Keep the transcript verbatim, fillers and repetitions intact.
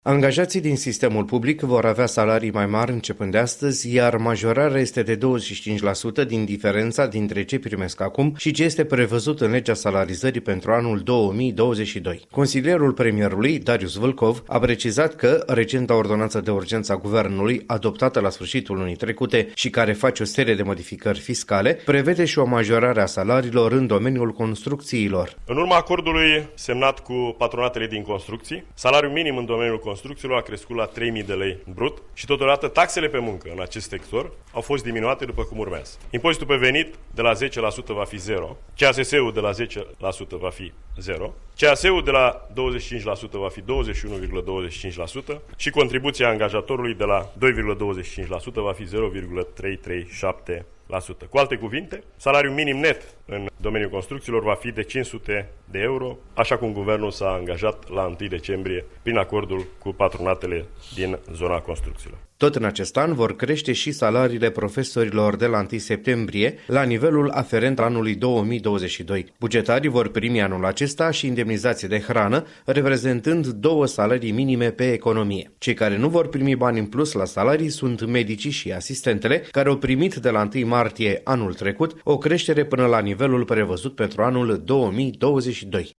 Angajații din sistemul public vor avea salarii mai mari începând de astăzi, iar majorarea este de douăzeci și cinci la sută din diferența dintre ce primesc acum și ce este prevăzut în legea salarizării pentru anul două mii douăzeci și doi. Consilierul premierului, Darius Vâlcov, a precizat că recenta ordonanță de urgență a guvernului, adoptată la sfârșitul lunii trecute și care face o serie de modificări fiscale, prevede și o majorare a salariilor în domeniul construcțiilor. În urma acordului semnat cu patronatele din construcții, salariul minim în domeniul construcțiilor a crescut la trei mii de lei brut și totodată taxele pe muncă în acest sector au fost diminuate după cum urmează. Impozitul pe venit de la zece la sută va fi zero, C A S S-ul de la zece la sută va fi zero, C A S-ul de la douăzeci și cinci la sută va fi douăzeci și unu virgulă douăzeci și cinci la sută și contribuția angajatorului de la doi virgulă douăzeci și cinci la sută va fi zero virgulă trei trei șapte la sută. Cu alte cuvinte, salariul minim net în domeniul construcțiilor va fi de cinci sute de euro, așa cum guvernul s-a angajat la întâi decembrie prin acordul cu patronatele din zona construcțiilor. Tot în acest an vor crește și salariile profesorilor de la întâi septembrie la nivelul aferent anului două mii douăzeci și doi. Bugetarii vor primi anul acesta și indemnizație de hrană, reprezentând două salarii minime pe economie. Cei care nu vor primi bani în plus la salarii sunt medicii și asistentele, care au primit de la întâi martie anul trecut o creștere până la nivelul prevăzut pentru anul două mii douăzeci și doi.